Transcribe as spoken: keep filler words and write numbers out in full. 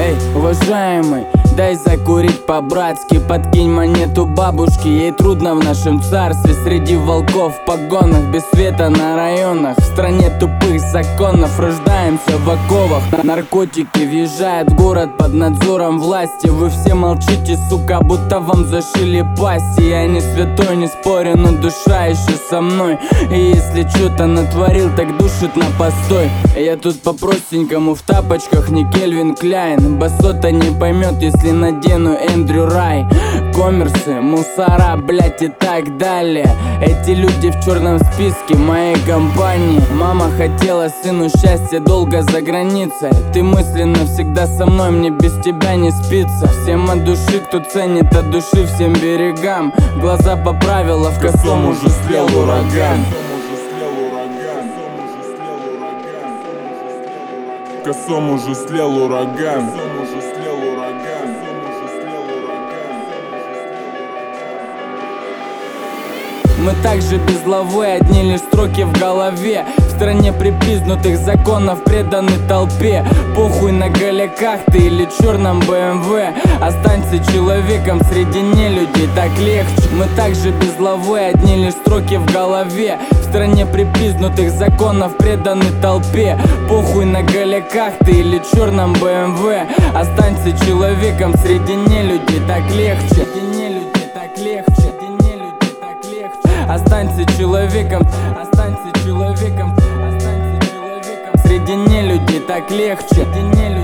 Эй, уважаемый, дай закурить по-братски. Подкинь монету бабушке, ей трудно в нашем царстве. Среди волков в погонах, без света на районах. В стране тупых законов, рождаемся в оковах. Наркотики въезжают в город под надзором власти. Вы все молчите, сука, будто вам зашили пасти. Я не святой, не спорю, но душа еще со мной. И если что-то натворил, так душит на постой. Я тут по-простенькому в тапочках, не Кельвин Кляйн. Басота не поймет, если надену Эндрю Рай. Коммерсы, мусора, блять, и так далее. Эти люди в черном списке моей компании. Мама хотела сыну счастья долго за границей. Ты мысленно всегда со мной, мне без тебя не спится. Всем от души, кто ценит от души всем берегам. Глаза поправила, в косом уже слел ураган. В косом уже слел ураган. Мы также без главы, одни лишь строки в голове. В стране припизнутых законов, преданы толпе. Похуй на голяках ты или черном бэ эм вэ. Останься человеком среди нелюдей, так легче. Мы также без главы, одни лишь строки в голове. В стране припизнутых законов, преданы толпе. Похуй на голяках ты или черном бэ эм вэ. Останься человеком среди нелюдей, так легче. Среди нелюдей, так легче. Останься человеком, останься человеком, останься человеком. Среди нелюдей так легче.